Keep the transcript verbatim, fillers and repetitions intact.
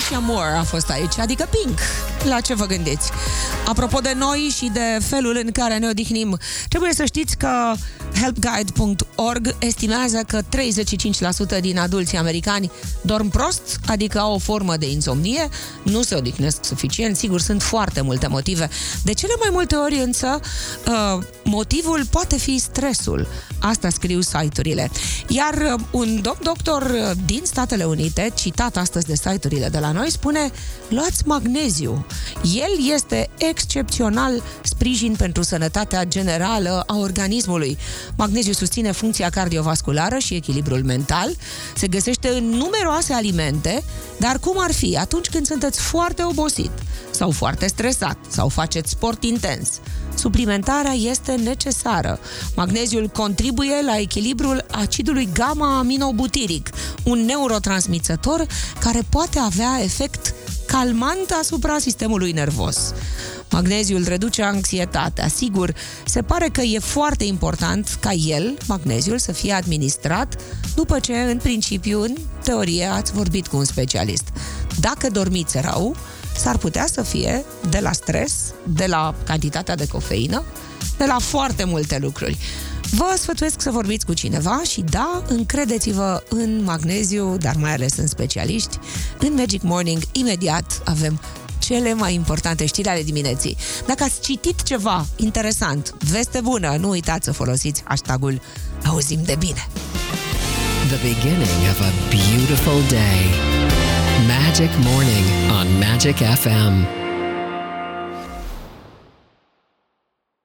Alicia Moore a fost aici, adică Pink. La ce vă gândiți? Apropo de noi și de felul în care ne odihnim, trebuie să știți că help guide punct org estimează că treizeci și cinci la sută din adulții americani dorm prost, adică au o formă de insomnie, nu se odihnesc suficient. Sigur, sunt foarte multe motive. De cele mai multe ori însă, uh, motivul poate fi stresul. Asta scriu site-urile. Iar un doc doctor din Statele Unite, citat astăzi de site-urile de la noi, spune: luați magneziu. El este excepțional sprijin pentru sănătatea generală a organismului. Magneziu susține funcția cardiovasculară și echilibrul mental. Se găsește în numeroase alimente, dar cum ar fi atunci când sunteți foarte obosit sau foarte stresat sau faceți sport intens, suplimentarea este necesară. Magneziul contribuie la echilibrul acidului gamma-aminobutiric, un neurotransmițător care poate avea efect calmant asupra sistemului nervos. Magneziul reduce anxietatea. Sigur, se pare că e foarte important ca el, magneziul, să fie administrat după ce, în principiu, în teorie, ați vorbit cu un specialist. Dacă dormiți rău, s-ar putea să fie de la stres, de la cantitatea de cofeină, de la foarte multe lucruri. Vă sfătuiesc să vorbiți cu cineva și da, încredeți-vă în magneziu, dar mai ales în specialiști. În Magic Morning, imediat, avem cele mai importante știri ale dimineții. Dacă ați citit ceva interesant, veste bună, nu uitați să folosiți hashtagul Auzim de bine. The beginning of a beautiful day. Magic Morning on Magic F M.